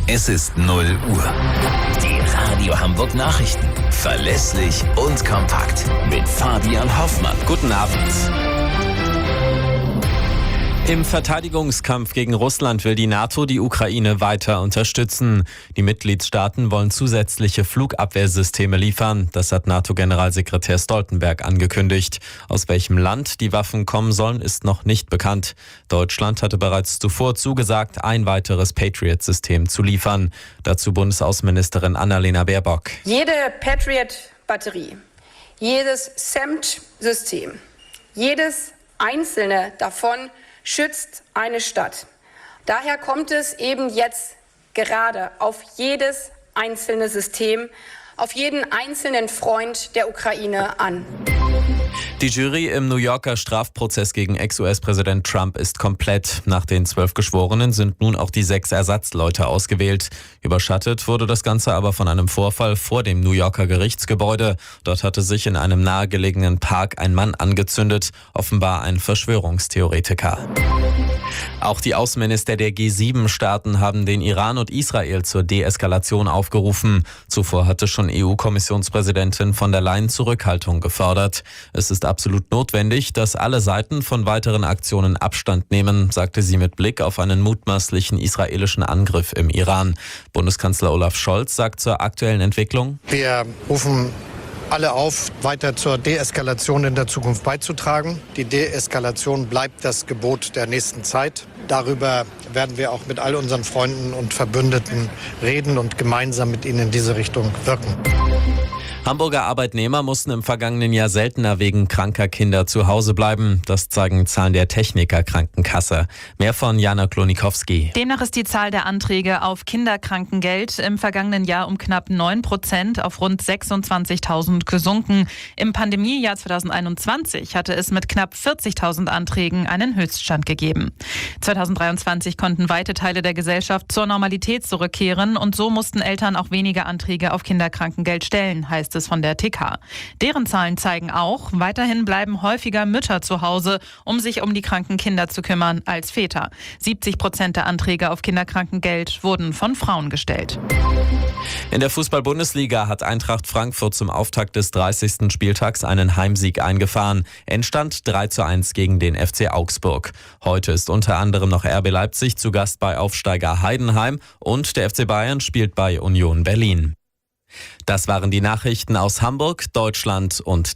Es ist 0 Uhr. Die Radio Hamburg Nachrichten. Verlässlich und kompakt. Mit Fabian Hoffmann. Guten Abend. Im Verteidigungskampf gegen Russland will die NATO die Ukraine weiter unterstützen. Die Mitgliedstaaten wollen zusätzliche Flugabwehrsysteme liefern. Das hat NATO-Generalsekretär Stoltenberg angekündigt. Aus welchem Land die Waffen kommen sollen, ist noch nicht bekannt. Deutschland hatte bereits zuvor zugesagt, ein weiteres Patriot-System zu liefern. Dazu Bundesaußenministerin Annalena Baerbock. Jede Patriot-Batterie, jedes SAM-System, jedes einzelne davon schützt eine Stadt. Daher kommt es eben jetzt gerade auf jedes einzelne System, auf jeden einzelnen Freund der Ukraine an. Die Jury im New Yorker Strafprozess gegen Ex-US-Präsident Trump ist komplett. Nach den 12 Geschworenen sind nun auch die 6 Ersatzleute ausgewählt. Überschattet wurde das Ganze aber von einem Vorfall vor dem New Yorker Gerichtsgebäude. Dort hatte sich in einem nahegelegenen Park ein Mann angezündet, offenbar ein Verschwörungstheoretiker. Auch die Außenminister der G7-Staaten haben den Iran und Israel zur Deeskalation aufgerufen. Zuvor hatte schon EU-Kommissionspräsidentin von der Leyen Zurückhaltung gefordert. Es ist absolut notwendig, dass alle Seiten von weiteren Aktionen Abstand nehmen, sagte sie mit Blick auf einen mutmaßlichen israelischen Angriff im Iran. Bundeskanzler Olaf Scholz sagt zur aktuellen Entwicklung: Wir rufen alle auf, weiter zur Deeskalation in der Zukunft beizutragen. Die Deeskalation bleibt das Gebot der nächsten Zeit. Darüber werden wir auch mit all unseren Freunden und Verbündeten reden und gemeinsam mit ihnen in diese Richtung wirken. Hamburger Arbeitnehmer mussten im vergangenen Jahr seltener wegen kranker Kinder zu Hause bleiben. Das zeigen Zahlen der Techniker Krankenkasse. Mehr von Jana Klonikowski. Demnach ist die Zahl der Anträge auf Kinderkrankengeld im vergangenen Jahr um knapp 9% auf rund 26.000 gesunken. Im Pandemiejahr 2021 hatte es mit knapp 40.000 Anträgen einen Höchststand gegeben. 2023 konnten weite Teile der Gesellschaft zur Normalität zurückkehren und so mussten Eltern auch weniger Anträge auf Kinderkrankengeld stellen, heißt es von der TK. Deren Zahlen zeigen auch, weiterhin bleiben häufiger Mütter zu Hause, um sich um die kranken Kinder zu kümmern, als Väter. 70% der Anträge auf Kinderkrankengeld wurden von Frauen gestellt. In der Fußball-Bundesliga hat Eintracht Frankfurt zum Auftakt des 30. Spieltags einen Heimsieg eingefahren. Endstand 3:1 gegen den FC Augsburg. Heute ist unter anderem noch RB Leipzig zu Gast bei Aufsteiger Heidenheim und der FC Bayern spielt bei Union Berlin. Das waren die Nachrichten aus Hamburg, Deutschland und